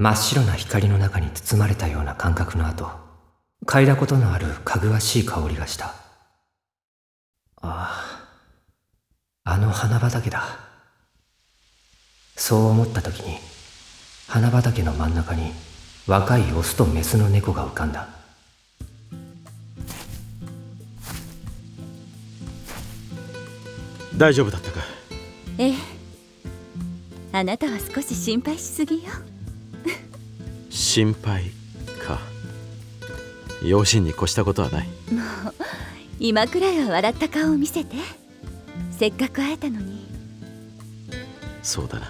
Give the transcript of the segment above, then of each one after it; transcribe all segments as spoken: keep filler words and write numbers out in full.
真っ白な光の中に包まれたような感覚の後、嗅いだことのあるかぐわしい香りがした。ああ、あの花畑だ。そう思った時に、花畑の真ん中に若いオスとメスの猫が浮かんだ。 大丈夫だったか？ ええ、あなたは少し心配しすぎよ。 心配か。養心に越したことはない。もう今くらいは笑った顔を見せて。せっかく会えたのに。 そうだな。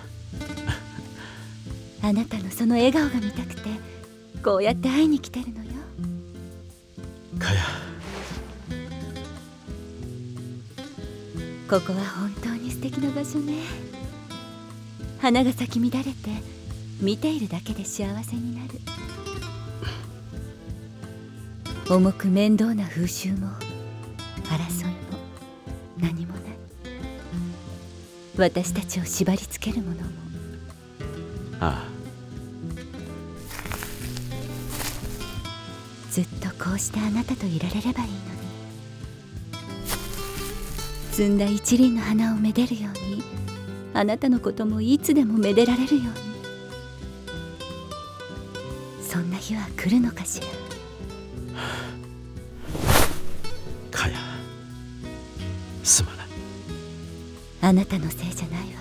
あなたのその笑顔が見たくてこうやって会いに来てるのよ。 かや、 ここは本当に素敵な場所ね。花が咲き乱れて見ているだけで幸せになる。重く面倒な風習も争いも何もない。私たちを縛り付けるものも。 ああ、 ずっとこうしてあなたといられればいいのに。摘んだ一輪の花をめでるように、あなたのこともいつでもめでられるように。そんな日は来るのかしら。 かや、すまない。 あなたのせいじゃないわ。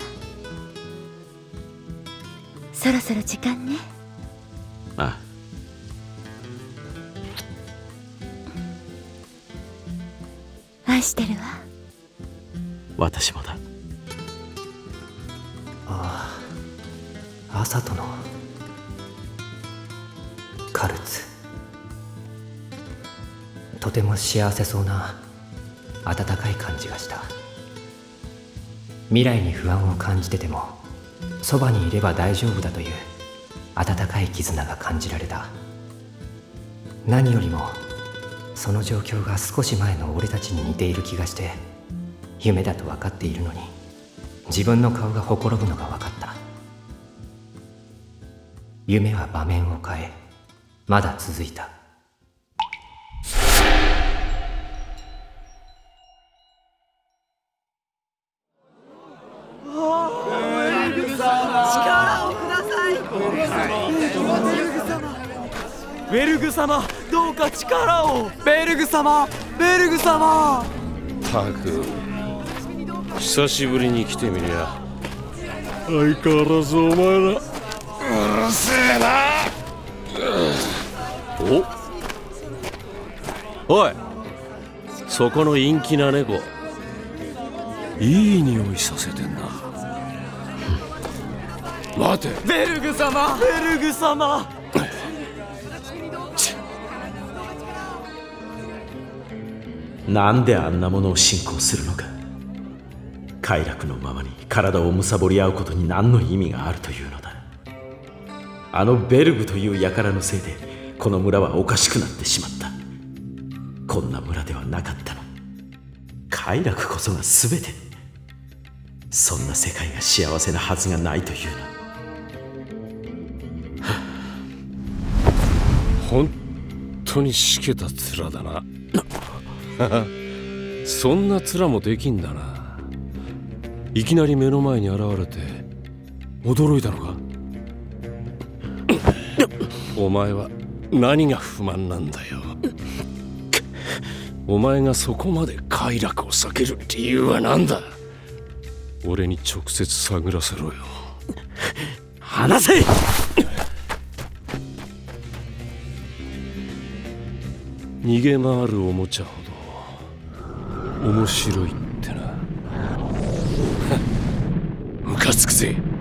そろそろ時間ね。 ああ、愛してるわ。 私もだ。 ああ、アサトのカルツ、とても幸せそうな温かい感じがした。未来に不安を感じててもそばにいれば大丈夫だという温かい絆が感じられた。何よりもその状況が少し前の俺たちに似ている気がして、夢だと分かっているのに自分の顔がほころぶのが分かった。夢は場面を変えまだ続いた。 力をください。 ベルグ様、どうか力を。ベルグ様、ベルグ様。 たく、久しぶりに来てみりゃ相変わらずお前らうるせえな。 おおい、そこの陰気な猫、いい匂いさせてんな。待て。 ベルグ様、ベルグ様。 なんであんなものを信仰するのか。快楽のままに体を貪り合うことに何の意味があるというのだ。あのベルグという輩のせいでこの村はおかしくなってしまった。こんな村ではなかったの。快楽こそが全て。そんな世界が幸せなはずがないというの。 本当にしけた面だな。そんな面もできんだな。いきなり目の前に現れて驚いたのか。お前は何が不満なんだよ。お前がそこまで快楽を避ける理由は何だ。俺に直接探らせろよ。 話せ。 逃げ回るおもちゃほど面白いってな。ムカつくぜ。